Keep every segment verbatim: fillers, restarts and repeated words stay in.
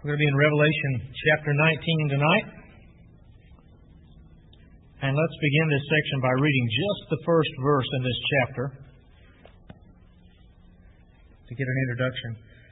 We're going to be in Revelation chapter nineteen tonight. And let's begin this section by reading just the first verse in this chapter to get an introduction.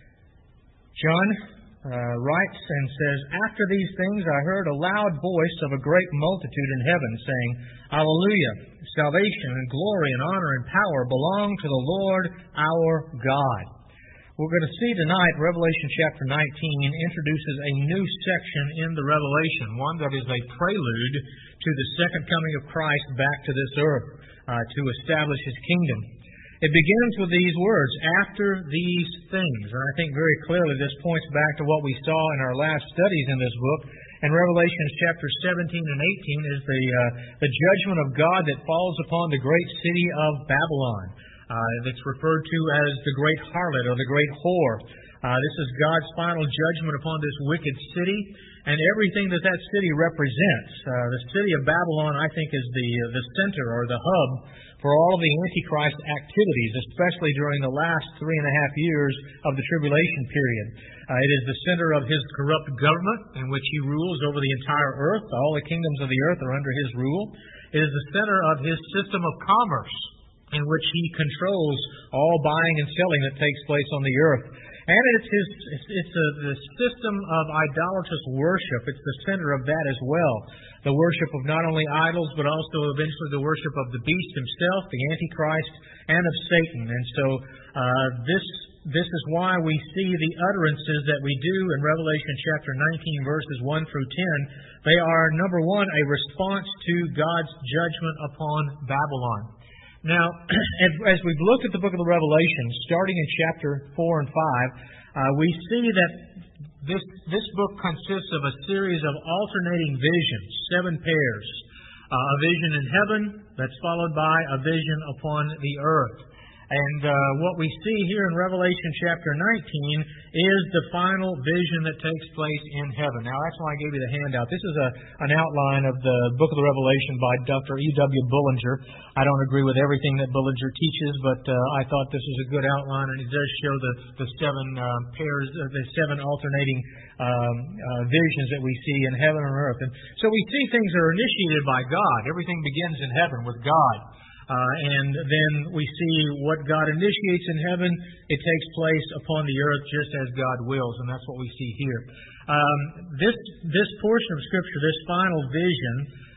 John uh, writes and says, "After these things I heard a loud voice of a great multitude in heaven, saying, Hallelujah! Salvation and glory and honor and power belong to the Lord our God." We're going to see tonight Revelation chapter nineteen introduces a new section in the Revelation, one that is a prelude to the second coming of Christ back to this earth uh, to establish His kingdom. It begins with these words, "After these things." And I think very clearly this points back to what we saw in our last studies in this book. And Revelation chapter seventeen and eighteen is the, uh, the judgment of God that falls upon the great city of Babylon. Uh, it's referred to as the great harlot or the great whore. Uh, this is God's final judgment upon this wicked city and everything that that city represents. Uh, the city of Babylon, I think, is the uh, the center or the hub for all of the Antichrist activities, especially during the last three and a half years of the tribulation period. Uh, it is the center of his corrupt government in which he rules over the entire earth. All the kingdoms of the earth are under his rule. It is the center of his system of commerce, in which he controls all buying and selling that takes place on the earth. And it's his, it's, it's a, the system of idolatrous worship. It's the center of that as well. The worship of not only idols, but also eventually the worship of the beast himself, the Antichrist, and of Satan. And so uh, this this is why we see the utterances that we do in Revelation chapter nineteen, verses one through ten. They are, number one, a response to God's judgment upon Babylon. Now, as we've looked at the book of the Revelation, starting in chapter four and five, uh, we see that this this book consists of a series of alternating visions, seven pairs. Uh, a vision in heaven that's followed by a vision upon the earth. And uh, what we see here in Revelation chapter nineteen is the final vision that takes place in heaven. Now, that's why I gave you the handout. This is a, an outline of the book of the Revelation by Doctor E W Bullinger. I don't agree with everything that Bullinger teaches, but uh, I thought this was a good outline, and it does show the, the seven uh, pairs, uh, the seven alternating um, uh, visions that we see in heaven and earth. And so we see things that are initiated by God. Everything begins in heaven with God. Uh, and then we see what God initiates in heaven, it takes place upon the earth just as God wills, and that's what we see here. Um, this this portion of Scripture, this final vision,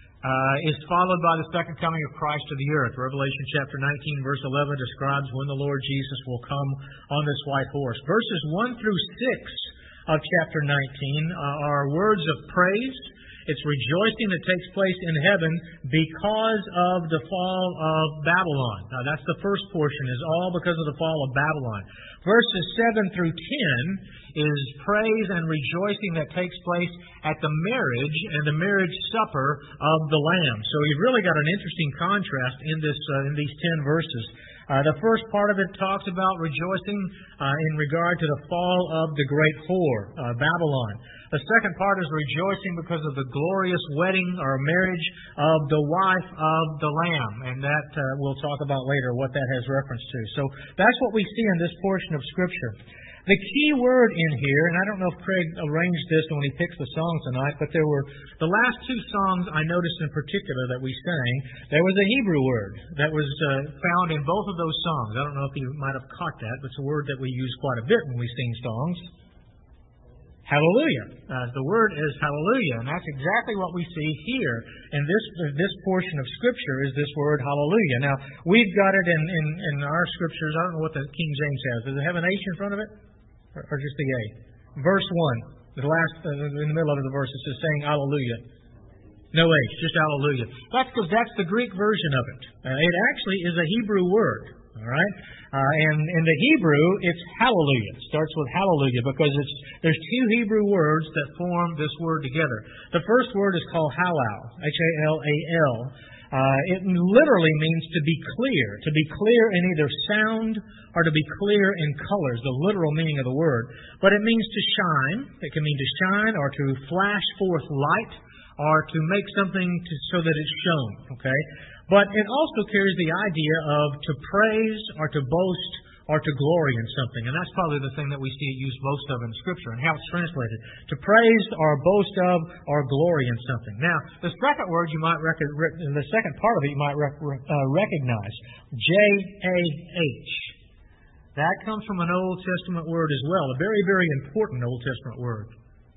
uh, is followed by the second coming of Christ to the earth. Revelation chapter nineteen, verse eleven describes when the Lord Jesus will come on this white horse. Verses one through six of chapter nineteen uh, are words of praise. It's rejoicing that takes place in heaven because of the fall of Babylon. Now, that's the first portion, is all because of the fall of Babylon. Verses seven through ten is praise and rejoicing that takes place at the marriage and the marriage supper of the Lamb. So you've really got an interesting contrast in this uh, in these ten verses. Uh, the first part of it talks about rejoicing uh, in regard to the fall of the great whore, uh, Babylon. The second part is rejoicing because of the glorious wedding or marriage of the wife of the Lamb. And that uh, we'll talk about later, what that has reference to. So that's what we see in this portion of Scripture. The key word in here, and I don't know if Craig arranged this when he picks the songs tonight, but there were the last two songs I noticed in particular that we sang, there was a Hebrew word that was uh, found in both of those songs. I don't know if you might have caught that, but it's a word that we use quite a bit when we sing songs. Hallelujah. Uh, the word is hallelujah, and that's exactly what we see here in this this portion of Scripture is this word hallelujah. Now, we've got it in, in, in our Scriptures. I don't know what the King James has. Does it have an H in front of it? Or, or just the A? Verse one. The last, uh, in the middle of the verse, it says saying hallelujah. No H, just hallelujah. That's because that's the Greek version of it. Uh, it actually is a Hebrew word. All right? Uh, and in the Hebrew, it's hallelujah. It starts with hallelujah because it's there's two Hebrew words that form this word together. The first word is called halal, H A L A L. Uh, it literally means to be clear, to be clear in either sound or to be clear in colors, the literal meaning of the word. But it means to shine. It can mean to shine or to flash forth light or to make something to, so that it's shown. Okay? But it also carries the idea of to praise or to boast or to glory in something. And that's probably the thing that we see it used most of in Scripture and how it's translated. To praise or boast of or glory in something. Now, the second word you might rec- the second part of it you might rec- uh, recognize. J A H. That comes from an Old Testament word as well. A very, very important Old Testament word.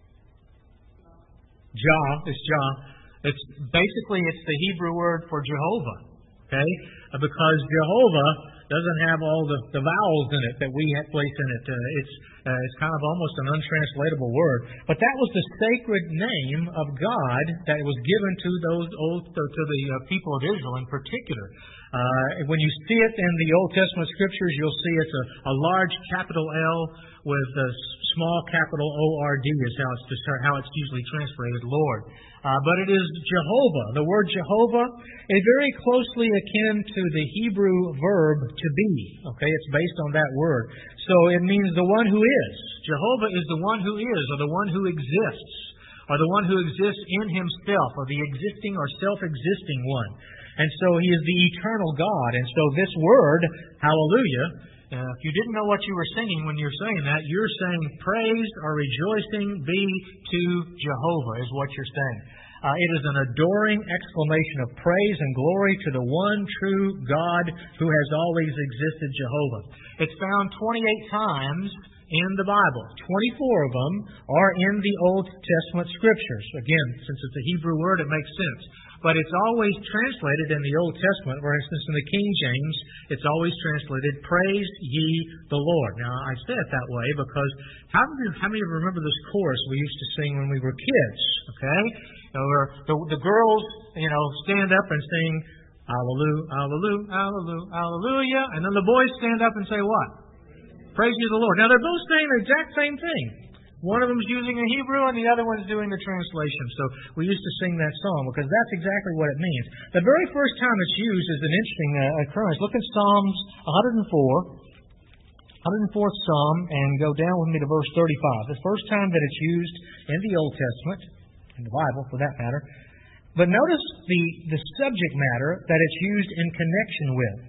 Jah. It's Jah. It's basically it's the Hebrew word for Jehovah. Okay? Because Jehovah doesn't have all the, the vowels in it that we have placed in it. Uh, it's uh, it's kind of almost an untranslatable word. But that was the sacred name of God that was given to those old to, to the uh, people of Israel in particular. Uh, when you see it in the Old Testament Scriptures, you'll see it's a, a large capital L with a small capital O R D is how it's how it's usually translated, Lord. Uh, but it is Jehovah. The word Jehovah is very closely akin to the Hebrew verb to be. Okay, it's based on that word. So it means the one who is. Jehovah is the one who is, or the one who exists, or the one who exists in himself, or the existing or self-existing one. And so he is the eternal God. And so this word, hallelujah, Uh, if you didn't know what you were singing when you're saying that, you're saying praise or rejoicing be to Jehovah is what you're saying. Uh, it is an adoring exclamation of praise and glory to the one true God who has always existed, Jehovah. It's found twenty-eight times in the Bible. twenty-four of them are in the Old Testament Scriptures. Again, since it's a Hebrew word, it makes sense. But it's always translated in the Old Testament. For instance, in the King James, it's always translated, praise ye the Lord. Now, I say it that way because how many, how many of you remember this chorus we used to sing when we were kids? Okay? You know, where the, the girls, you know, stand up and sing, hallelujah, hallelujah, hallelujah, hallelujah. And then the boys stand up and say what? Praise ye the Lord. Now, they're both saying the exact same thing. One of them is using a Hebrew and the other one is doing the translation. So we used to sing that song because that's exactly what it means. The very first time it's used is an interesting uh, occurrence. Look at Psalms one oh four, one hundred fourth Psalm, and go down with me to verse thirty-five. The first time that it's used in the Old Testament, in the Bible for that matter. But notice the, the subject matter that it's used in connection with.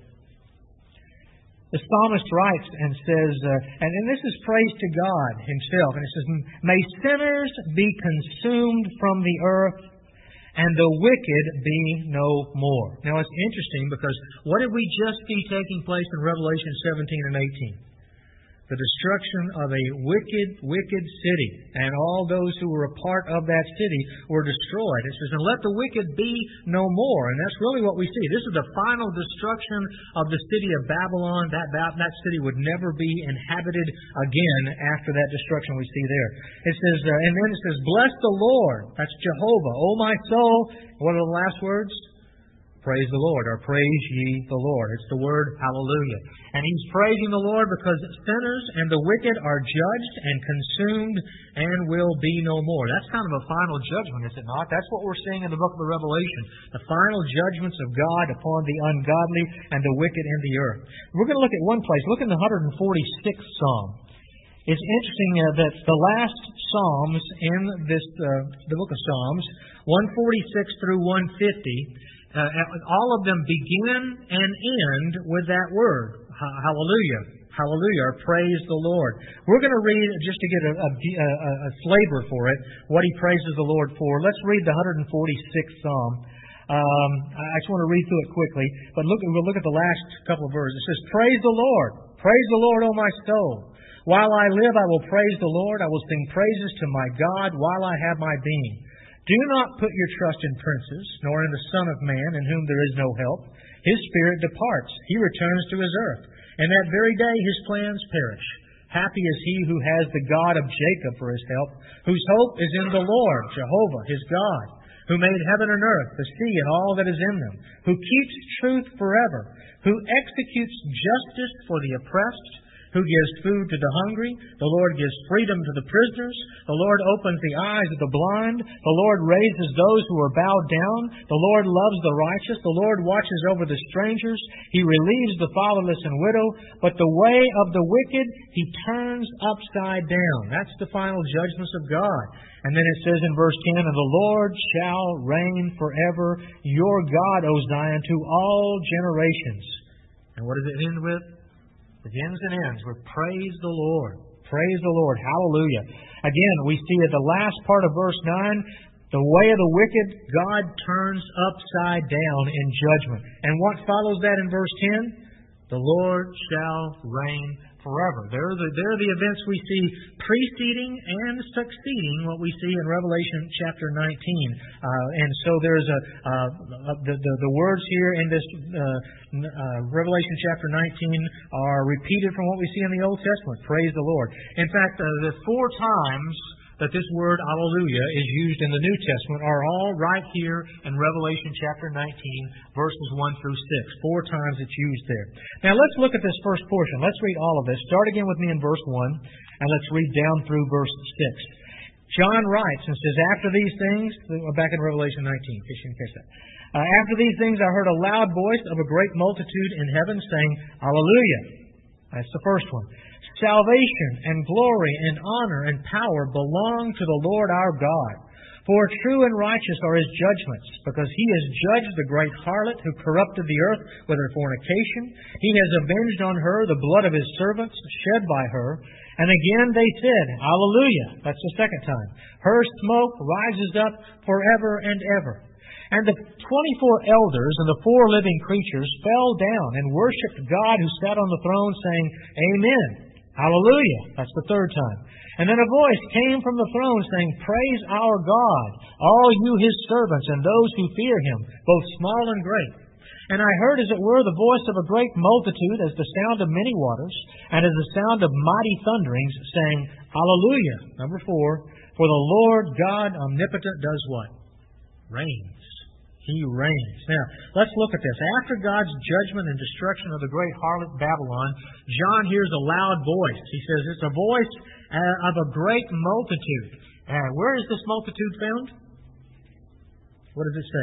The psalmist writes and says, uh, and, and this is praise to God Himself, and it says, may sinners be consumed from the earth, and the wicked be no more. Now it's interesting because what did we just see taking place in Revelation seventeen and eighteen? The destruction of a wicked, wicked city. And all those who were a part of that city were destroyed. It says, and let the wicked be no more. And that's really what we see. This is the final destruction of the city of Babylon. That, that city would never be inhabited again after that destruction we see there. It says, uh, and then it says, bless the Lord. That's Jehovah. O my soul. What are the last words? Praise the Lord, or praise ye the Lord. It's the word hallelujah. And he's praising the Lord because sinners and the wicked are judged and consumed and will be no more. That's kind of a final judgment, is it not? That's what we're seeing in the book of the Revelation. The final judgments of God upon the ungodly and the wicked in the earth. We're going to look at one place. Look in the one hundred forty-sixth Psalm. It's interesting uh, that the last Psalms in this uh, the book of Psalms, one forty-six through one fifty, Uh, all of them begin and end with that word, hallelujah, hallelujah, or praise the Lord. We're going to read, just to get a, a, a, a flavor for it, what he praises the Lord for. Let's read the one hundred forty-sixth Psalm. Um, I just want to read through it quickly, but look, we'll look at the last couple of verses. It says, praise the Lord, praise the Lord, O my soul. While I live, I will praise the Lord. I will sing praises to my God while I have my being. Do not put your trust in princes, nor in the Son of Man, in whom there is no help. His spirit departs. He returns to his earth. And that very day his plans perish. Happy is he who has the God of Jacob for his help, whose hope is in the Lord, Jehovah, his God, who made heaven and earth, the sea and all that is in them, who keeps truth forever, who executes justice for the oppressed, who gives food to the hungry. The Lord gives freedom to the prisoners. The Lord opens the eyes of the blind. The Lord raises those who are bowed down. The Lord loves the righteous. The Lord watches over the strangers. He relieves the fatherless and widow. But the way of the wicked He turns upside down. That's the final judgments of God. And then it says in verse ten, and the Lord shall reign forever, your God, O Zion, to all generations. And what does it end with? Begins and ends with praise the Lord. Praise the Lord. Hallelujah. Again, we see at the last part of verse nine, the way of the wicked, God turns upside down in judgment. And what follows that in verse ten? The Lord shall reign forever. There are the, there are the events we see preceding and succeeding what we see in Revelation chapter nineteen. Uh, and so there's a uh, the, the the words here in this uh, uh, Revelation chapter nineteen are repeated from what we see in the Old Testament. Praise the Lord. In fact, uh, the four times that this word Alleluia is used in the New Testament are all right here in Revelation chapter nineteen, verses one through six. Four times it's used there. Now let's look at this first portion. Let's read all of this. Start again with me in verse one, and let's read down through verse six. John writes and says, after these things, back in Revelation nineteen, in case you didn't catch that. Uh, after these things I heard a loud voice of a great multitude in heaven saying, Alleluia. That's the first one. Salvation and glory and honor and power belong to the Lord our God. For true and righteous are His judgments, because He has judged the great harlot who corrupted the earth with her fornication. He has avenged on her the blood of His servants shed by her. And again they said, Alleluia. That's the second time. Her smoke rises up forever and ever. And the twenty-four elders and the four living creatures fell down and worshipped God who sat on the throne, saying, Amen. Hallelujah. That's the third time. And then a voice came from the throne saying, Praise our God, all you His servants and those who fear Him, both small and great. And I heard, as it were, the voice of a great multitude, as the sound of many waters, and as the sound of mighty thunderings, saying, Hallelujah. Number four, for the Lord God omnipotent does what? Reigns. He reigns. Now, let's look at this. After God's judgment and destruction of the great harlot Babylon, John hears a loud voice. He says it's a voice uh, of a great multitude. Uh, where is this multitude found? What does it say?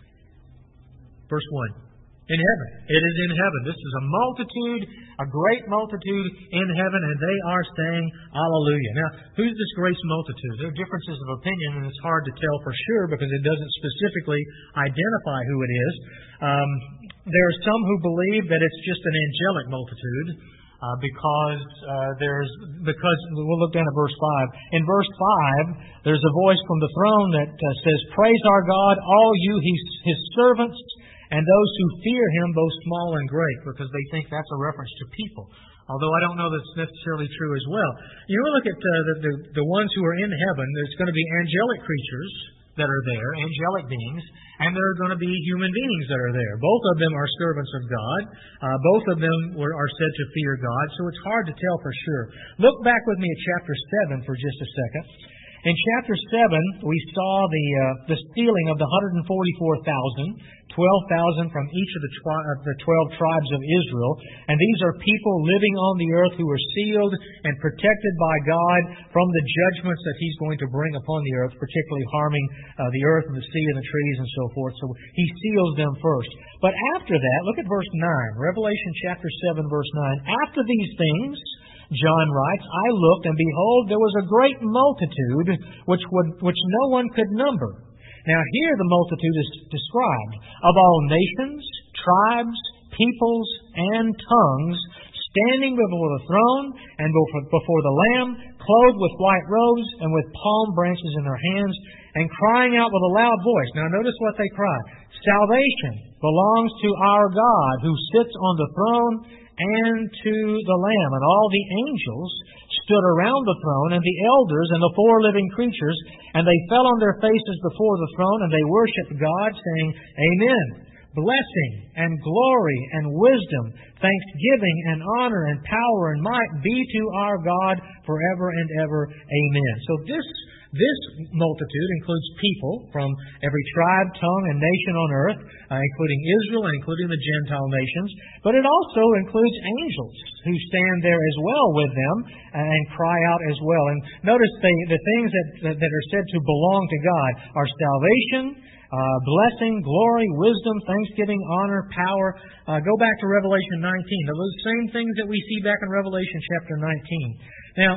Verse one. In heaven. It is in heaven. This is a multitude, a great multitude in heaven, and they are saying, Alleluia. Now, who's this great multitude? There are differences of opinion, and it's hard to tell for sure because it doesn't specifically identify who it is. Um, there are some who believe that it's just an angelic multitude uh, because uh, there's because we'll look down at verse five. In verse five, there's a voice from the throne that uh, says, Praise our God, all you His, his servants, and those who fear Him, both small and great, because they think that's a reference to people. Although I don't know that's necessarily true as well. You know, look at uh, the, the the ones who are in heaven. There's going to be angelic creatures that are there, angelic beings, and there are going to be human beings that are there. Both of them are servants of God. Uh, both of them were, are said to fear God, so it's hard to tell for sure. Look back with me at chapter seven for just a second. In chapter seven, we saw the uh, the stealing of the one hundred forty-four thousand, twelve thousand from each of the, tri- of the twelve tribes of Israel. And these are people living on the earth who are sealed and protected by God from the judgments that He's going to bring upon the earth, particularly harming uh, the earth and the sea and the trees and so forth. So He seals them first. But after that, look at verse nine. Revelation chapter seven, verse nine. After these things, John writes, I looked, and behold, there was a great multitude which would which no one could number. Now here the multitude is described, of all nations, tribes, peoples, and tongues, standing before the throne and before the Lamb, clothed with white robes and with palm branches in their hands, and crying out with a loud voice. Now notice what they cry. Salvation belongs to our God who sits on the throne and to the Lamb. And all the angels stood around the throne, and the elders and the four living creatures, and they fell on their faces before the throne, and they worshipped God, saying, Amen. Blessing and glory and wisdom, thanksgiving and honor and power and might be to our God forever and ever. Amen. So this This multitude includes people from every tribe, tongue, and nation on earth, uh, including Israel and including the Gentile nations. But it also includes angels who stand there as well with them and cry out as well. And notice the, the things that, that are said to belong to God are salvation, uh, blessing, glory, wisdom, thanksgiving, honor, power. Uh, go back to Revelation nineteen. Those same things that we see back in Revelation chapter nineteen. Now,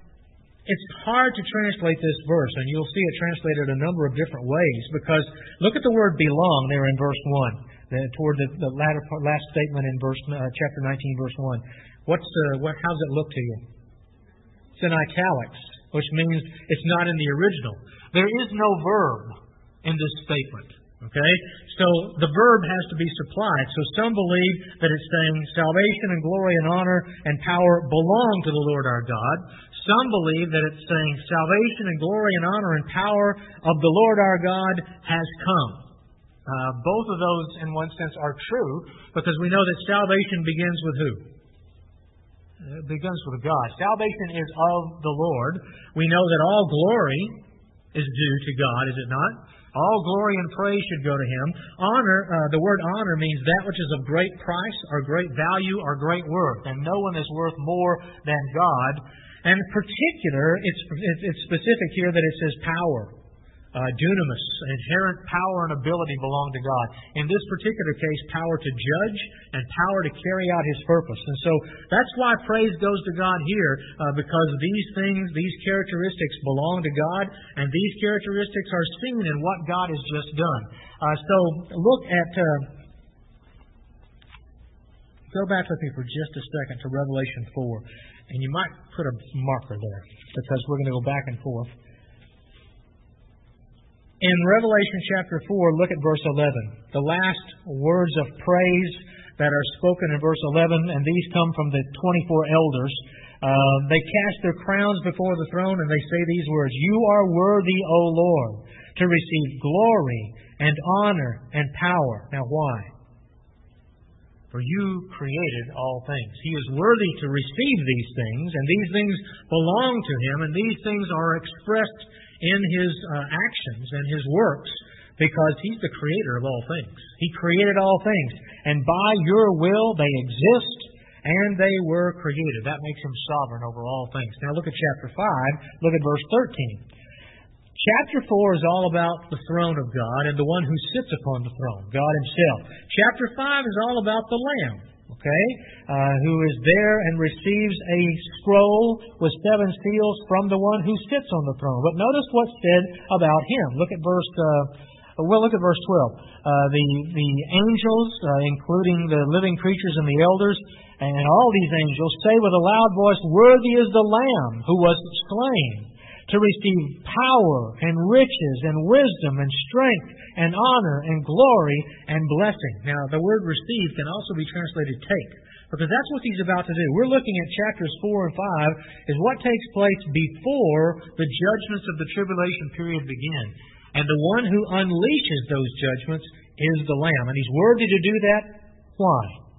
it's hard to translate this verse, and you'll see it translated a number of different ways, because look at the word belong there in verse one, the, toward the, the latter part, last statement in verse uh, chapter nineteen, verse one. What's the, what, how does it look to you? It's in italics, which means it's not in the original. There is no verb in this statement. Okay? So the verb has to be supplied. So some believe that it's saying salvation and glory and honor and power belong to the Lord our God. Some believe that it's saying salvation and glory and honor and power of the Lord our God has come. Uh, both of those, in one sense, are true because we know that salvation begins with who? It begins with God. Salvation is of the Lord. We know that all glory is due to God, is it not? All glory and praise should go to Him. Honor, uh, the word honor means that which is of great price or great value or great worth. And no one is worth more than God. And in particular, it's, it's specific here that it says power. Uh, dunamis, inherent power and ability belong to God. In this particular case, power to judge and power to carry out His purpose. And so that's why praise goes to God here, uh, because these things, these characteristics belong to God, and these characteristics are seen in what God has just done. Uh, so look at, uh, go back with me for just a second to Revelation four, and you might put a marker there, because we're going to go back and forth. In Revelation chapter four, look at verse eleven. The last words of praise that are spoken in verse eleven, and these come from the twenty-four elders. Uh, they cast their crowns before the throne, and they say these words, "You are worthy, O Lord, to receive glory and honor and power." Now why? For you created all things. He is worthy to receive these things, and these things belong to Him, and these things are expressed in His uh, actions and His works, because He's the creator of all things. He created all things, and by your will they exist, and they were created. That makes Him sovereign over all things. Now look at chapter five, look at verse thirteen. Chapter four is all about the throne of God and the one who sits upon the throne, God Himself. Chapter five is all about the Lamb, okay, uh, who is there and receives a scroll with seven seals from the one who sits on the throne. But notice what's said about Him. Look at verse, uh, well, look at verse twelve. Uh, the the angels, uh, including the living creatures and the elders, and all these angels say with a loud voice, "Worthy is the Lamb who was slain to receive power and riches and wisdom and strength and honor and glory and blessing." Now, the word receive can also be translated take, because that's what He's about to do. We're looking at chapters four and five, is what takes place before the judgments of the tribulation period begin. And the one who unleashes those judgments is the Lamb. And He's worthy to do that. Why?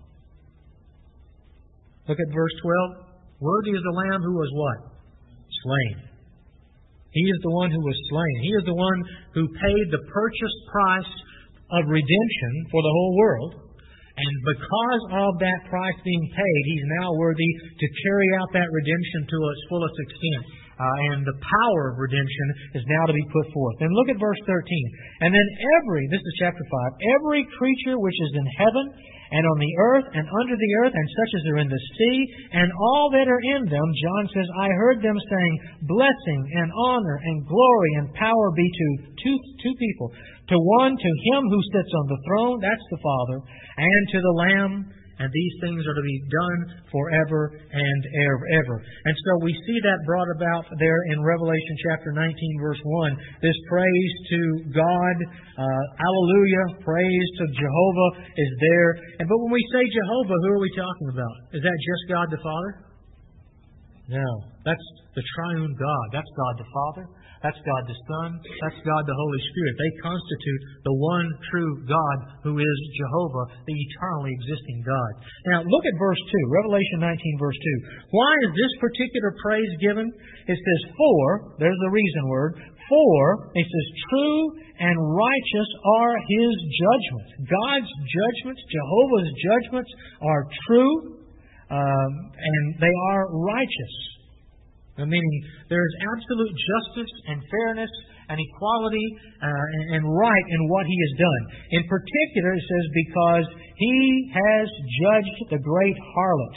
Look at verse twelve. Worthy is the Lamb who was what? Slain. He is the one who was slain. He is the one who paid the purchase price of redemption for the whole world. And because of that price being paid, He's now worthy to carry out that redemption to its fullest extent. Uh, and the power of redemption is now to be put forth. And look at verse thirteen. And then every, this is chapter five, every creature which is in heaven and on the earth and under the earth and such as are in the sea and all that are in them, John says, I heard them saying, blessing and honor and glory and power be to two, two people. To one, to Him who sits on the throne, that's the Father, and to the Lamb. And these things are to be done forever and ever, ever. And so we see that brought about there in Revelation chapter nineteen, verse one. This praise to God, uh, hallelujah, praise to Jehovah is there. And but when we say Jehovah, who are we talking about? Is that just God the Father? No. That's the triune God. That's God the Father. That's God the Son. That's God the Holy Spirit. They constitute the one true God who is Jehovah, the eternally existing God. Now, look at verse two, Revelation nineteen, verse two. Why is this particular praise given? It says, for, there's the reason word, for, it says, true and righteous are His judgments. God's judgments, Jehovah's judgments are true, um, and they are righteous. Meaning there is absolute justice and fairness and equality uh, and, and right in what He has done. In particular, it says, because He has judged the great harlot,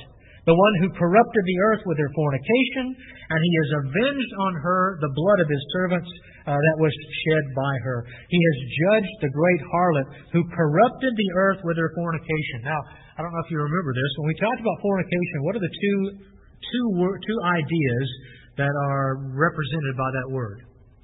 the one who corrupted the earth with her fornication, and he has avenged on her the blood of his servants uh, that was shed by her. He has judged the great harlot who corrupted the earth with her fornication. Now, I don't know if you remember this. When we talked about fornication, what are the two two wor- two ideas that are represented by that word?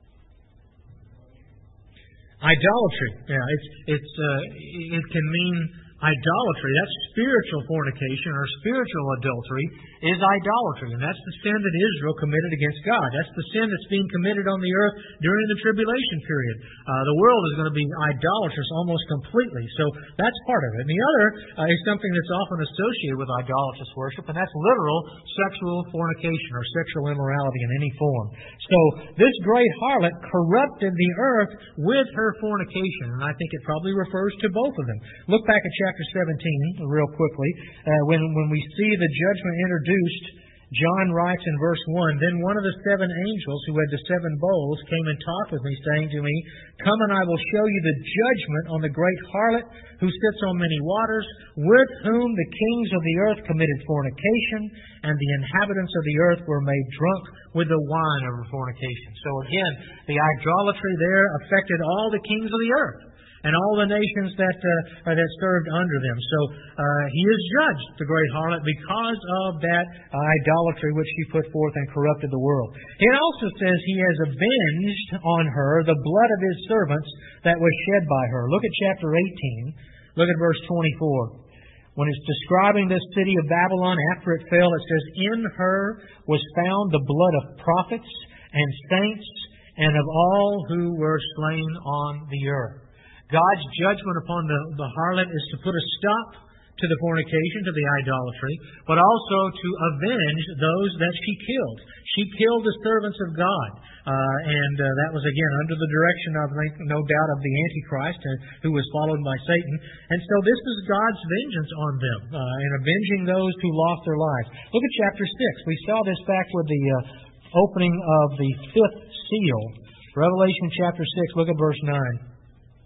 Idolatry. Yeah, it's it's uh, it can mean idolatry. That's spiritual fornication or spiritual adultery is idolatry. And that's the sin that Israel committed against God. That's the sin that's being committed on the earth during the tribulation period. Uh, the world is going to be idolatrous almost completely. So that's part of it. And the other uh, is something that's often associated with idolatrous worship, and that's literal sexual fornication or sexual immorality in any form. So this great harlot corrupted the earth with her fornication. And I think it probably refers to both of them. Look back at chapter seventeen real quickly. Uh, when, when we see the judgment introduced, John writes in verse one, "Then one of the seven angels who had the seven bowls came and talked with me, saying to me, Come and I will show you the judgment on the great harlot who sits on many waters, with whom the kings of the earth committed fornication, and the inhabitants of the earth were made drunk with the wine of her fornication." So again, the idolatry there affected all the kings of the earth and all the nations that uh, that served under them. So uh, he is judged, the great harlot, because of that uh, idolatry which she put forth and corrupted the world. It also says he has avenged on her the blood of his servants that was shed by her. Look at chapter eighteen. Look at verse twenty-four. When it's describing this city of Babylon after it fell, it says, "In her was found the blood of prophets and saints and of all who were slain on the earth." God's judgment upon the, the harlot is to put a stop to the fornication, to the idolatry, but also to avenge those that she killed. She killed the servants of God, uh, and uh, that was, again, under the direction, of, no doubt, of the Antichrist, uh, who was followed by Satan. And so this is God's vengeance on them, uh, in avenging those who lost their lives. Look at chapter six. We saw this back with the uh, opening of the fifth seal. Revelation chapter six, look at verse nine.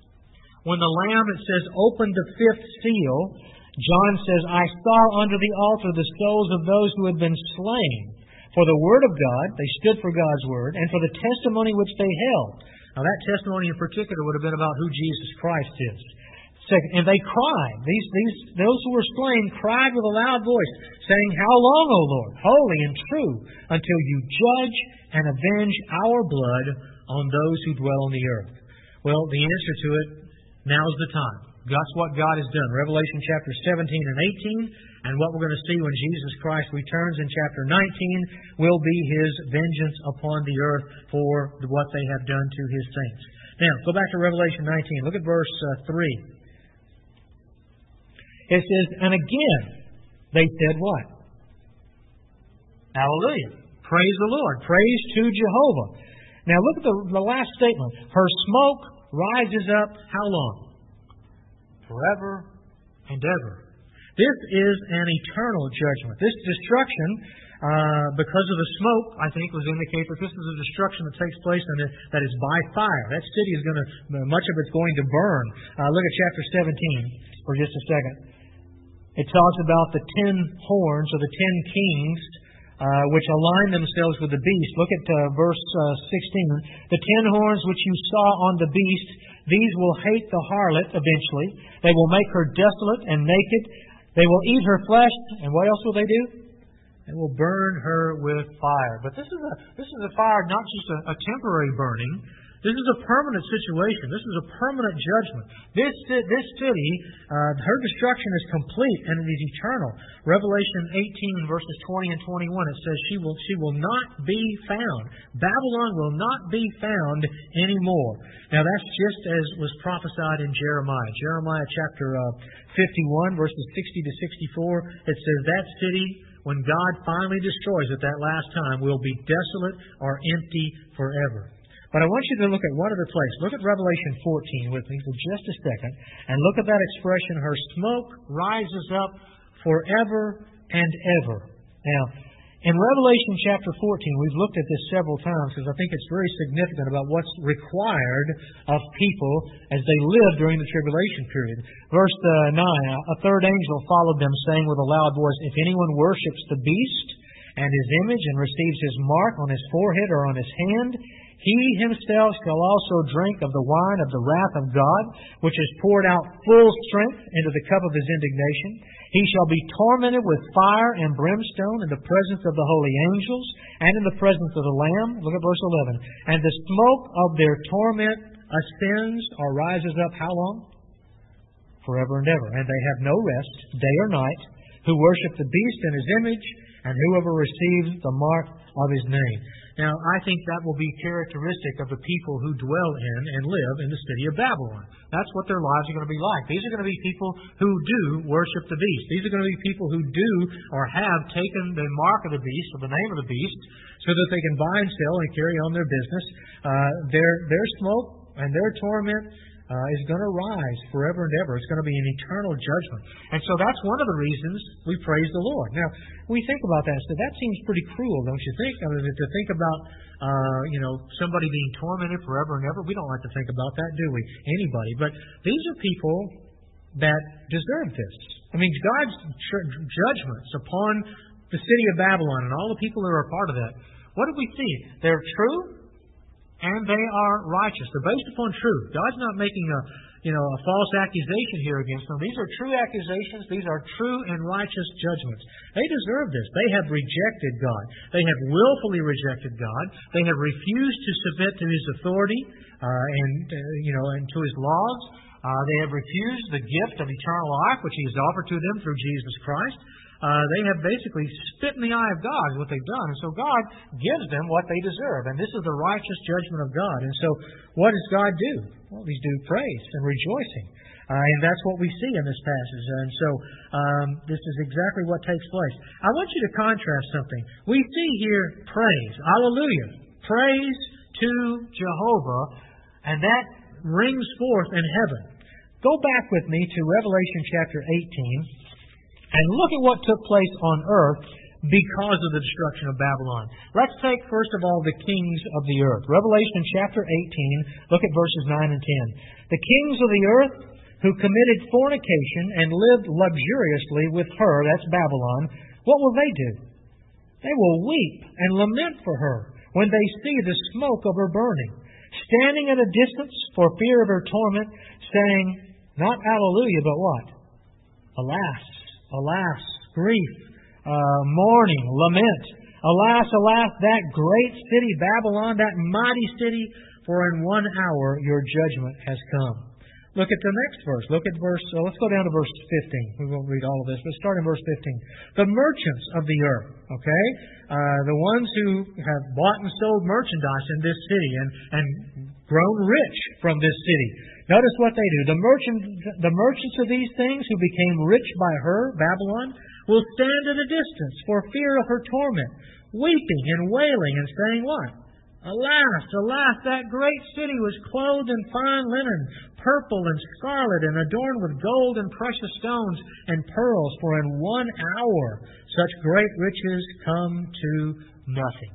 When the Lamb, it says, opened the fifth seal, John says, "I saw under the altar the souls of those who had been slain for the word of God," they stood for God's word, "and for the testimony which they held." Now that testimony in particular would have been about who Jesus Christ is. Second, and they cried. These, these, those who were slain cried with a loud voice, saying, "How long, O Lord, holy and true, until you judge and avenge our blood on those who dwell on the earth?" Well, the answer to it, now's the time. That's what God has done. Revelation chapter seventeen and eighteen, and what we're going to see when Jesus Christ returns in chapter nineteen will be His vengeance upon the earth for what they have done to His saints. Now, go back to Revelation nineteen. Look at verse uh, three. It says, "And again they said," what? Hallelujah. Praise the Lord. Praise to Jehovah. Now look at the, the last statement. "Her smoke rises up," how long? Forever and ever. This is an eternal judgment. This destruction, uh, because of the smoke, I think, was indicated that this is a destruction that takes place and that is by fire. That city is going to, much of it's going to burn. Uh, look at chapter seventeen for just a second. It talks about the ten horns or the ten kings Uh, which align themselves with the beast. Look at uh, verse uh, sixteen. "The ten horns which you saw on the beast, these will hate the harlot eventually. They will make her desolate and naked. They will eat her flesh." And what else will they do? They will burn her with fire. But this is a this is a fire, not just a, a temporary burning. This is a permanent situation. This is a permanent judgment. This this city, uh, her destruction is complete and it is eternal. Revelation eighteen, verses twenty and twenty-one, it says she will she will not be found. Babylon will not be found anymore. Now that's just as was prophesied in Jeremiah. Jeremiah chapter uh, fifty-one, verses sixty to sixty-four, it says that city, when God finally destroys it that last time, will be desolate or empty forever. But I want you to look at one other place. Look at Revelation fourteen with me for just a second. And look at that expression, "Her smoke rises up forever and ever." Now, In Revelation chapter fourteen, we've looked at this several times because I think it's very significant about what's required of people as they live during the tribulation period. Verse uh, nine, a third angel followed them, saying with a loud voice, "If anyone worships the beast and his image and receives his mark on his forehead or on his hand, he himself shall also drink of the wine of the wrath of God, which is poured out full strength into the cup of his indignation. He shall be tormented with fire and brimstone in the presence of the holy angels and in the presence of the Lamb." Look at verse eleven. "And the smoke of their torment ascends or rises up," how long? "Forever and ever. And they have no rest, day or night, who worship the beast and his image, and whoever receives the mark of his name." Now, I think that will be characteristic of the people who dwell in and live in the city of Babylon. That's what their lives are going to be like. These are going to be people who do worship the beast. These are going to be people who do or have taken the mark of the beast, or the name of the beast, so that they can buy and sell and carry on their business. Uh, their, their smoke and their torment Uh, is going to rise forever and ever. It's going to be an eternal judgment. And so that's one of the reasons we praise the Lord. Now, we think about that and say, that seems pretty cruel, don't you think? I mean, to think about, uh, you know, somebody being tormented forever and ever. We don't like to think about that, do we? Anybody. But these are people that deserve this. I mean, God's ch- judgments upon the city of Babylon and all the people that are a part of that. What do we see? They're true, and they are righteous. They're based upon truth. God's not making a, you know, a false accusation here against them. These are true accusations. These are true and righteous judgments. They deserve this. They have rejected God. They have willfully rejected God. They have refused to submit to His authority uh, and uh, you know and to His laws. Uh, they have refused the gift of eternal life, which He has offered to them through Jesus Christ. Uh, they have basically spit in the eye of God, is what they've done. And so God gives them what they deserve. And this is the righteous judgment of God. And so what does God do? Well, He's due praise and rejoicing. Uh, and that's what we see in this passage. And so um, this is exactly what takes place. I want you to contrast something. We see here praise. Hallelujah. Praise to Jehovah. And that rings forth in heaven. Go back with me to Revelation chapter eighteen. And look at what took place on earth because of the destruction of Babylon. Let's take, first of all, the kings of the earth. Revelation chapter eighteen, look at verses nine and ten. "The kings of the earth who committed fornication and lived luxuriously with her," that's Babylon, "what will they do? They will weep and lament for her when they see the smoke of her burning, standing at a distance for fear of her torment, saying, not Alleluia, but what? Alas! Alas, grief, uh, mourning, lament. Alas, alas, that great city, Babylon, that mighty city, for in one hour your judgment has come." Look at the next verse. Look at verse, uh, let's go down to verse fifteen. We won't read all of this, but start in verse fifteen. "The merchants of the earth," okay, uh, the ones who have bought and sold merchandise in this city and, and grown rich from this city. Notice what they do. The merchants, the merchants of these things who became rich by her, Babylon, will stand at a distance for fear of her torment, weeping and wailing and saying what? Alas, alas, that great city was clothed in fine linen, purple and scarlet, and adorned with gold and precious stones and pearls, for in one hour such great riches come to nothing.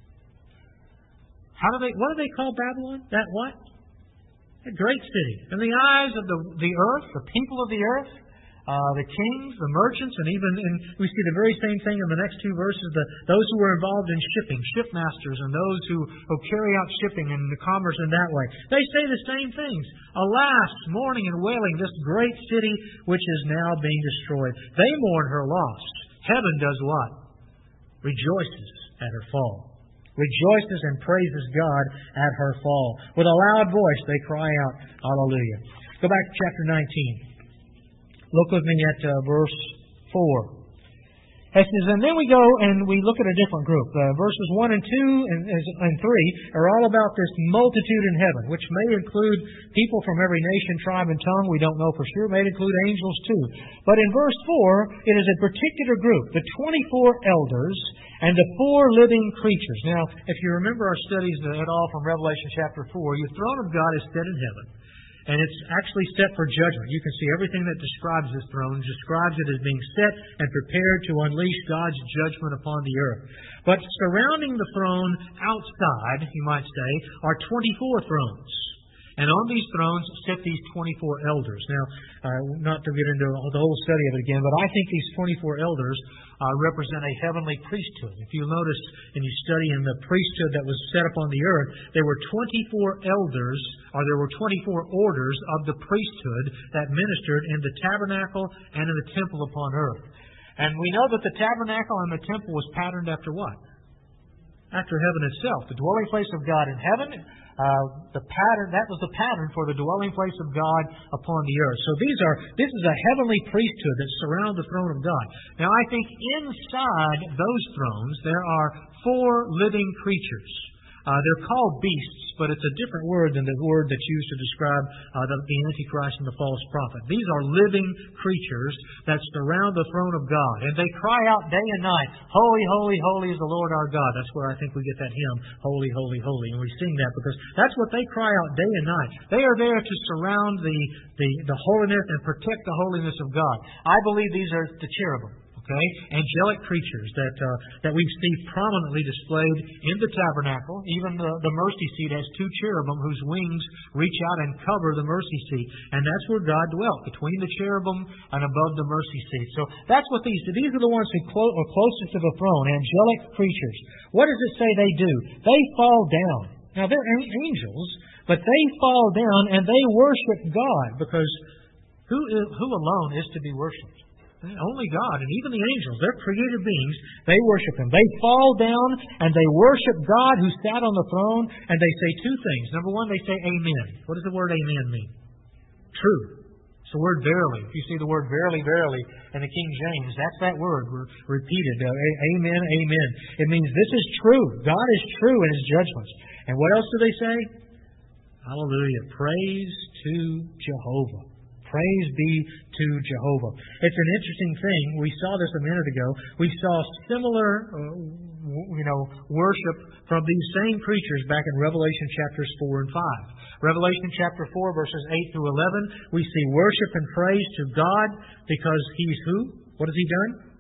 How do they, what do they call Babylon? That what? A great city. In the eyes of the, the earth, the people of the earth, uh, the kings, the merchants, and even in, we see the very same thing in the next two verses, the, those who were involved in shipping, shipmasters, and those who, who carry out shipping and the commerce in that way. They say the same things. Alas, mourning and wailing, this great city which is now being destroyed. They mourn her loss. Heaven does what? Rejoices at her fall. Rejoices and praises God at her fall. With a loud voice they cry out, Hallelujah. Go back to chapter nineteen. Look with me at uh, verse four. It says, and then we go and we look at a different group. Uh, verses one and two and, and three are all about this multitude in heaven, which may include people from every nation, tribe, and tongue. We don't know for sure. It may include angels too. But in verse four, it is a particular group, the twenty-four elders and the four living creatures. Now, if you remember our studies at all from Revelation chapter four, your throne of God is set in heaven. And it's actually set for judgment. You can see everything that describes this throne describes it as being set and prepared to unleash God's judgment upon the earth. But surrounding the throne outside, you might say, are twenty-four thrones. And on these thrones sit these twenty-four elders. Now, uh, not to get into the whole study of it again, but I think these twenty-four elders uh, represent a heavenly priesthood. If you notice and you study in the priesthood that was set upon the earth, there were twenty-four elders, or there were twenty-four orders of the priesthood that ministered in the tabernacle and in the temple upon earth. And we know that the tabernacle and the temple was patterned after what? After heaven itself. The dwelling place of God in heaven, uh, the pattern, that was the pattern for the dwelling place of God upon the earth. So these are, this is a heavenly priesthood that surrounds the throne of God. Now I think inside those thrones there are four living creatures. Uh, they're called beasts, but it's a different word than the word that's used to describe uh, the, the Antichrist and the false prophet. These are living creatures that surround the throne of God. And they cry out day and night, "Holy, holy, holy is the Lord our God." That's where I think we get that hymn, "Holy, holy, holy." And we sing that because that's what they cry out day and night. They are there to surround the, the, the holiness and protect the holiness of God. I believe these are the cherubim. Okay, angelic creatures that uh, that we see prominently displayed in the tabernacle. Even the, the mercy seat has two cherubim whose wings reach out and cover the mercy seat, and that's where God dwelt, between the cherubim and above the mercy seat. So that's what these these are the ones who clo- are closest to the throne, angelic creatures. What does it say they do? They fall down. Now they're angels, but they fall down and they worship God, because who is, who alone is to be worshipped? Only God, and even the angels, they're created beings, they worship Him. They fall down and they worship God who sat on the throne, and they say two things. Number one, they say amen. What does the word amen mean? True. It's the word verily. If you see the word verily, verily in the King James, that's that word repeated. Uh, amen, amen. It means this is true. God is true in His judgments. And what else do they say? Hallelujah. Praise to Jehovah. Praise be to Jehovah. It's an interesting thing. We saw this a minute ago. We saw similar, uh, you know, worship from these same creatures back in Revelation chapters four and five. Revelation chapter four, verses eight through eleven, we see worship and praise to God because He's who? What has He done?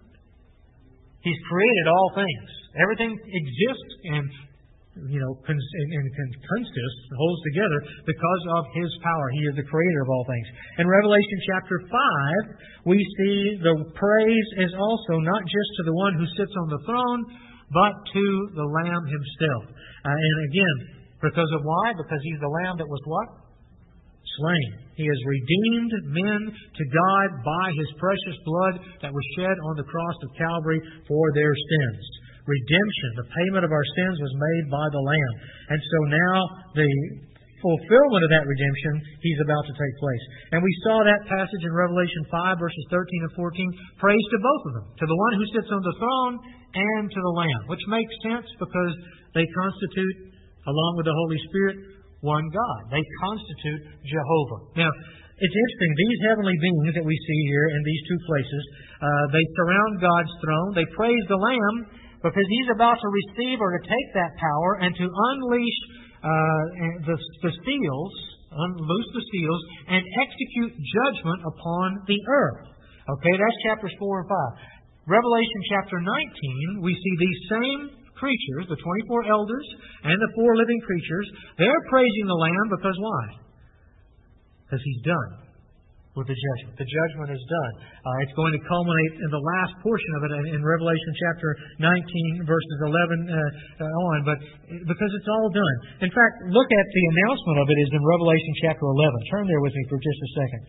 He's created all things. Everything exists and you know, and, and consists, holds together because of His power. He is the creator of all things. In Revelation chapter five, we see the praise is also not just to the one who sits on the throne, but to the Lamb Himself. Uh, and again, because of why? Because He's the Lamb that was what? Slain. He has redeemed men to God by His precious blood that was shed on the cross of Calvary for their sins. Redemption, the payment of our sins was made by the Lamb. And so now the fulfillment of that redemption He's about to take place. And we saw that passage in Revelation five, verses thirteen and fourteen. Praise to both of them. To the one who sits on the throne and to the Lamb. Which makes sense because they constitute, along with the Holy Spirit, one God. They constitute Jehovah. Now, it's interesting. These heavenly beings that we see here in these two places, uh, they surround God's throne. They praise the Lamb because He's about to receive or to take that power and to unleash uh, the, the seals, unloose the seals, and execute judgment upon the earth. Okay, that's chapters four and five. Revelation chapter nineteen, we see these same creatures, the twenty-four elders and the four living creatures. They're praising the Lamb because why? Because He's done with the judgment. The judgment is done. Uh, it's going to culminate in the last portion of it in, in Revelation chapter nineteen, verses eleven uh, uh, on, but because it's all done. In fact, look at the announcement of it is in Revelation chapter eleven. Turn there with me for just a second.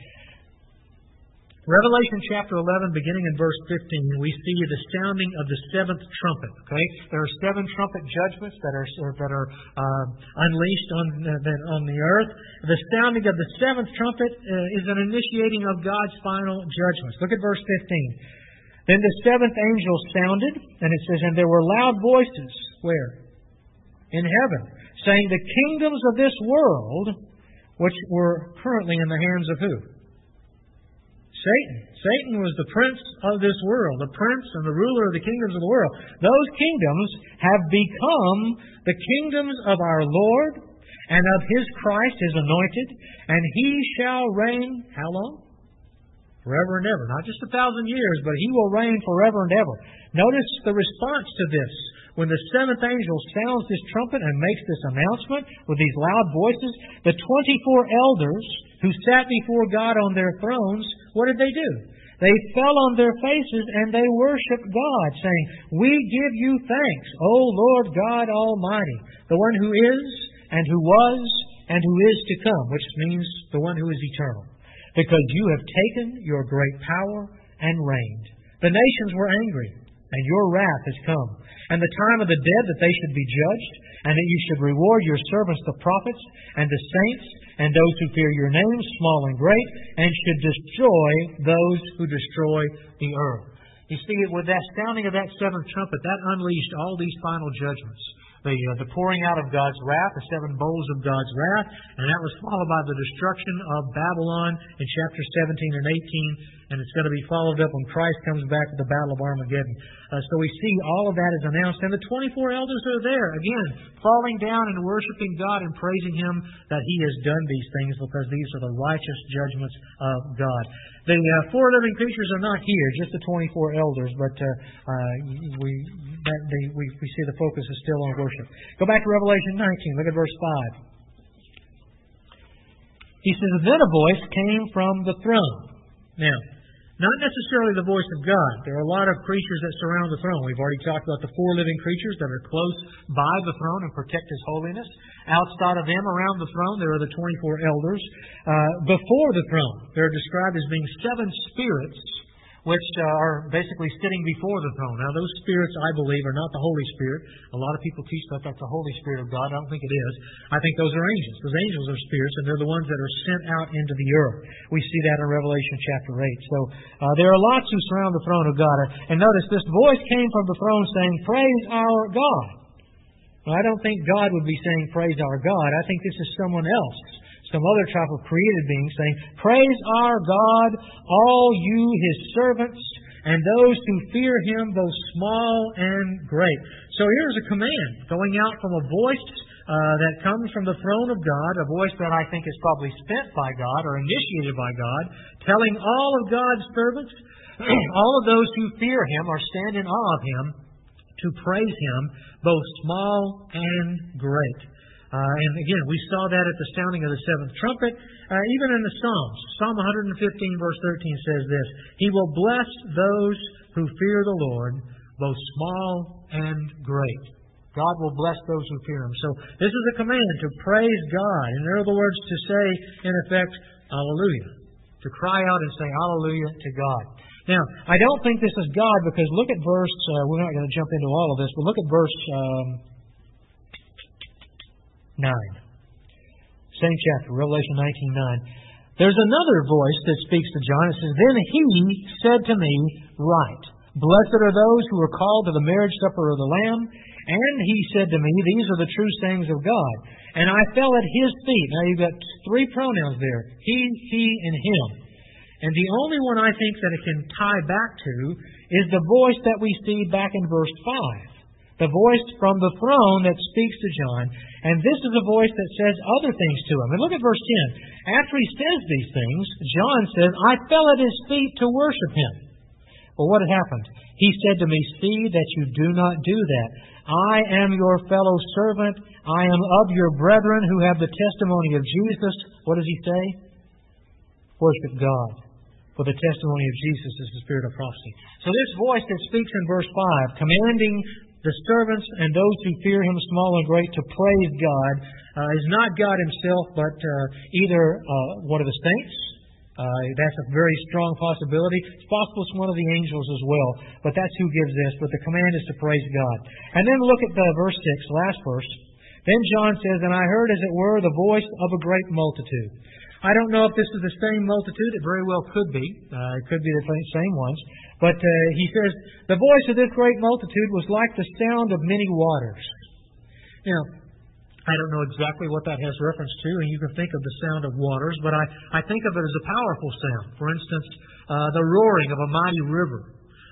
Revelation chapter eleven, beginning in verse fifteen, we see the sounding of the seventh trumpet. Okay, there are seven trumpet judgments that are that are uh, unleashed on uh, on the earth. The sounding of the seventh trumpet uh, is an initiating of God's final judgments. Look at verse fifteen. Then the seventh angel sounded, and it says, "And there were loud voices where in heaven, saying, the kingdoms of this world, which were currently in the hands of who? Satan. Satan was the prince of this world, the prince and the ruler of the kingdoms of the world. Those kingdoms have become the kingdoms of our Lord and of His Christ, His anointed, and He shall reign, how long? Forever and ever. Not just a thousand years, but He will reign forever and ever. Notice the response to this. When the seventh angel sounds this trumpet and makes this announcement with these loud voices, the twenty-four elders who sat before God on their thrones, what did they do? They fell on their faces and they worshiped God, saying, "We give you thanks, O Lord God Almighty, the one who is, and who was, and who is to come," which means the one who is eternal. "Because you have taken your great power and reigned. The nations were angry, and your wrath has come. And the time of the dead that they should be judged, and that you should reward your servants the prophets, and the saints, and those who fear your name, small and great, and should destroy those who destroy the earth." You see, with that sounding of that seventh trumpet, that unleashed all these final judgments. The, uh, the pouring out of God's wrath, the seven bowls of God's wrath, and that was followed by the destruction of Babylon in chapter seventeen and eighteen, and it's going to be followed up when Christ comes back with the Battle of Armageddon. Uh, so we see all of that is announced, and the twenty-four elders are there, again, falling down and worshiping God and praising Him that He has done these things, because these are the righteous judgments of God. The uh, four living creatures are not here, just the twenty-four elders, but uh, uh, we, that, the, we we see the focus is still on worship. Go back to Revelation nineteen. Look at verse five. He says, "Then a voice came from the throne." Now, not necessarily the voice of God. There are a lot of creatures that surround the throne. We've already talked about the four living creatures that are close by the throne and protect His holiness. Outside of them, around the throne, there are the twenty-four elders. Uh, before the throne, they're described as being seven spirits, which uh, are basically sitting before the throne. Now, those spirits, I believe, are not the Holy Spirit. A lot of people teach that that's the Holy Spirit of God. I don't think it is. I think those are angels. Those angels are spirits, and they're the ones that are sent out into the earth. We see that in Revelation chapter eight. So uh, there are lots who surround the throne of God. And notice, this voice came from the throne saying, "Praise our God." Now, I don't think God would be saying, "Praise our God." I think this is someone else, some other type of created being saying, "Praise our God, all you His servants, and those who fear Him, both small and great." So here's a command going out from a voice uh, that comes from the throne of God, a voice that I think is probably spent by God or initiated by God, telling all of God's servants, all of those who fear Him or stand in awe of Him, to praise Him, both small and great. Uh, and again, we saw that at the sounding of the seventh trumpet. Uh, even in the Psalms, Psalm one fifteen verse thirteen says this, "He will bless those who fear the Lord, both small and great." God will bless those who fear Him. So this is a command to praise God. In other words, to say, in effect, Hallelujah. To cry out and say Hallelujah to God. Now, I don't think this is God, because look at verse, uh, we're not going to jump into all of this, but look at verse um, nine. Same chapter, Revelation nineteen nine. There's another voice that speaks to John. It says, "Then He said to me, Write, blessed are those who are called to the marriage supper of the Lamb. And He said to me, These are the true sayings of God. And I fell at His feet." Now you've got three pronouns there. He, he, and Him. And the only one I think that it can tie back to is the voice that we see back in verse five. The voice from the throne that speaks to John. And this is a voice that says other things to him. And look at verse ten. After he says these things, John says, "I fell at His feet to worship Him." Well, what had happened? He said to me, "See that you do not do that. I am your fellow servant. I am of your brethren who have the testimony of Jesus." What does he say? Worship God. For the testimony of Jesus is the spirit of prophecy. So this voice that speaks in verse five, commanding the servants and those who fear Him, small and great, to praise God, uh, is not God Himself, but uh, either uh, one of the saints. Uh, that's a very strong possibility. It's possible it's one of the angels as well, but that's who gives this. But the command is to praise God. And then look at the verse six, last verse. Then John says, "And I heard, as it were, the voice of a great multitude." I don't know if this is the same multitude. It very well could be. Uh, it could be the same ones. But uh, he says, "The voice of this great multitude was like the sound of many waters." Now, I don't know exactly what that has reference to, and you can think of the sound of waters, but I, I think of it as a powerful sound. For instance, uh, the roaring of a mighty river,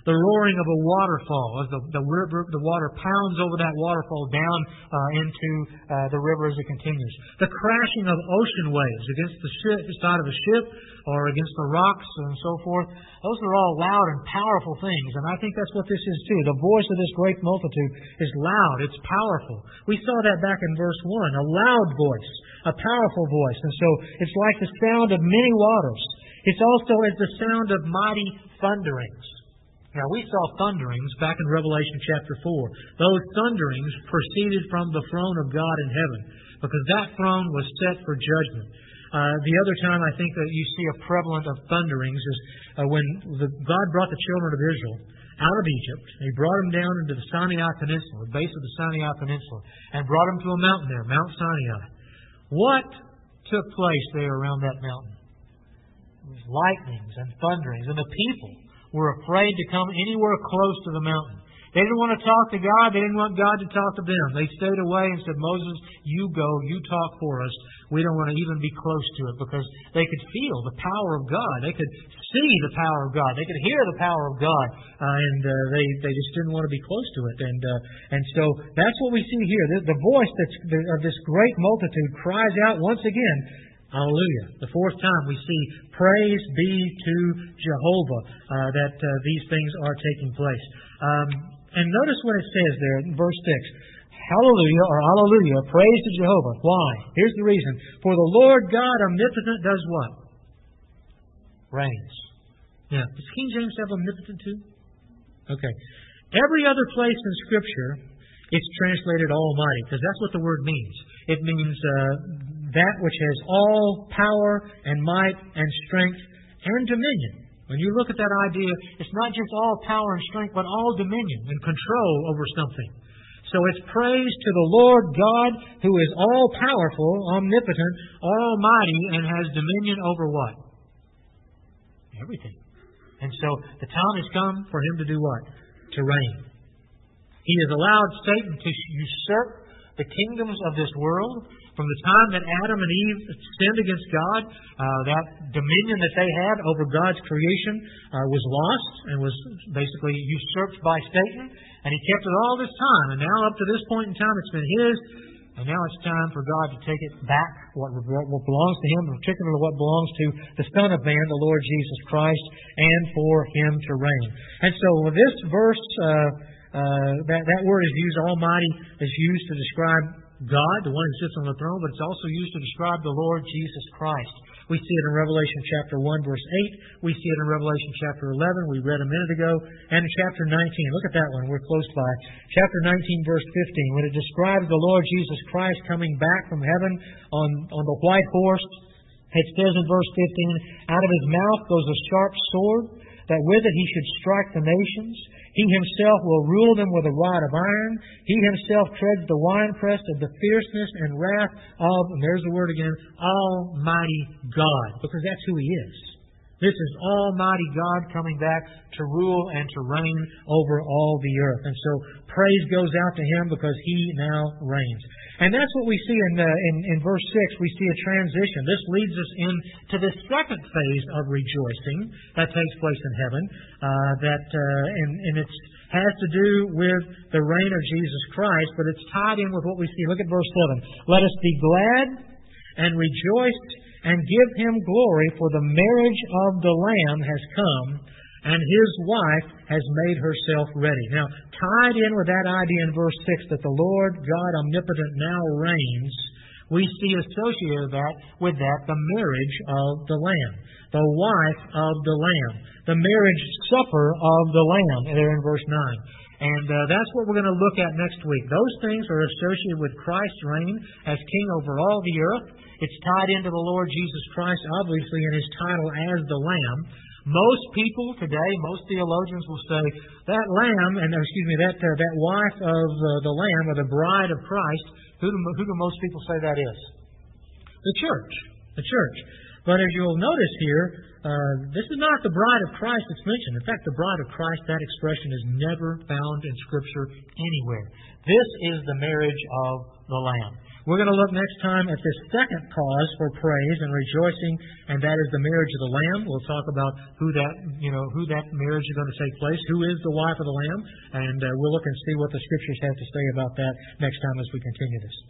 The roaring of a waterfall as the, the river, the water pounds over that waterfall down uh, into uh, the river as it continues. The crashing of ocean waves against the, ship, the side of a ship or against the rocks and so forth. Those are all loud and powerful things, and I think that's what this is too. The voice of this great multitude is loud. It's powerful. We saw that back in verse one. A loud voice, a powerful voice. And so it's like the sound of many waters. It's also as the sound of mighty thunderings. Now, we saw thunderings back in Revelation chapter four. Those thunderings proceeded from the throne of God in heaven, because that throne was set for judgment. Uh, the other time I think that you see a prevalent of thunderings is uh, when the, God brought the children of Israel out of Egypt. He brought them down into the Sinai Peninsula, the base of the Sinai Peninsula, and brought them to a mountain there, Mount Sinai. What took place there around that mountain? It was lightnings and thunderings, and the people were afraid to come anywhere close to the mountain. They didn't want to talk to God. They didn't want God to talk to them. They stayed away and said, Moses, you go, you talk for us. We don't want to even be close to it, because they could feel the power of God. They could see the power of God. They could hear the power of God. Uh, and uh, they, they just didn't want to be close to it. And uh, and so that's what we see here. The, the voice that's, the, of this great multitude cries out once again, hallelujah. The fourth time we see praise be to Jehovah uh, that uh, these things are taking place. Um, and notice what it says there in verse six. Hallelujah, or hallelujah, praise to Jehovah. Why? Here's the reason. For the Lord God omnipotent does what? Reigns. Now, does King James have omnipotent too? Okay. Every other place in Scripture, it's translated almighty, because that's what the word means. It means uh, that which has all power and might and strength and dominion. When you look at that idea, it's not just all power and strength, but all dominion and control over something. So it's praise to the Lord God, who is all-powerful, omnipotent, almighty, and has dominion over what? Everything. And so the time has come for Him to do what? To reign. He has allowed Satan to usurp the kingdoms of this world. From the time that Adam and Eve sinned against God, uh, that dominion that they had over God's creation uh, was lost and was basically usurped by Satan. And he kept it all this time. And now up to this point in time, it's been his. And now it's time for God to take it back, what, what belongs to Him, particularly what belongs to the Son of Man, the Lord Jesus Christ, and for Him to reign. And so this verse, uh, uh, that, that word is used, almighty, is used to describe God, the one who sits on the throne, but it's also used to describe the Lord Jesus Christ. We see it in Revelation chapter one, verse eight. We see it in Revelation chapter eleven, we read a minute ago, and in chapter nineteen. Look at that one, we're close by. Chapter nineteen, verse fifteen, when it describes the Lord Jesus Christ coming back from heaven on, on the white horse, it says in verse fifteen, out of His mouth goes a sharp sword, that with it He should strike the nations. He Himself will rule them with a rod of iron. He Himself treads the winepress of the fierceness and wrath of, and there's the word again, Almighty God. Because that's who He is. This is Almighty God coming back to rule and to reign over all the earth. And so praise goes out to Him because He now reigns. And that's what we see in, uh, in, in verse six. We see a transition. This leads us into the second phase of rejoicing that takes place in heaven. Uh, that uh, and, and it has to do with the reign of Jesus Christ, but it's tied in with what we see. Look at verse seven. Let us be glad and rejoice and give Him glory, for the marriage of the Lamb has come, and His wife has made herself ready. Now, tied in with that idea in verse six that the Lord God omnipotent now reigns, we see associated that with that the marriage of the Lamb, the wife of the Lamb, the marriage supper of the Lamb, there in verse nine. And uh, that's what we're going to look at next week. Those things are associated with Christ's reign as King over all the earth. It's tied into the Lord Jesus Christ, obviously, in His title as the Lamb. Most people today, most theologians will say that Lamb, and excuse me, that uh, that wife of uh, the Lamb, or the bride of Christ. Who do, who do most people say that is? The church. The church. But as you'll notice here, uh, this is not the bride of Christ that's mentioned. In fact, the bride of Christ, that expression is never found in Scripture anywhere. This is the marriage of the Lamb. We're going to look next time at this second cause for praise and rejoicing, and that is the marriage of the Lamb. We'll talk about who that, you know, who that marriage is going to take place, who is the wife of the Lamb, and uh, we'll look and see what the Scriptures have to say about that next time as we continue this.